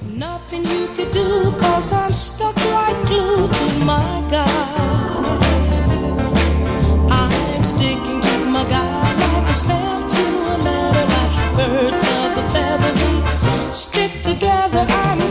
Nothing you could do, cause I'm stuck like glue to my guy. I'm sticking to my guy like a stamp to a letter, like birds of a feather. We stick together, I'm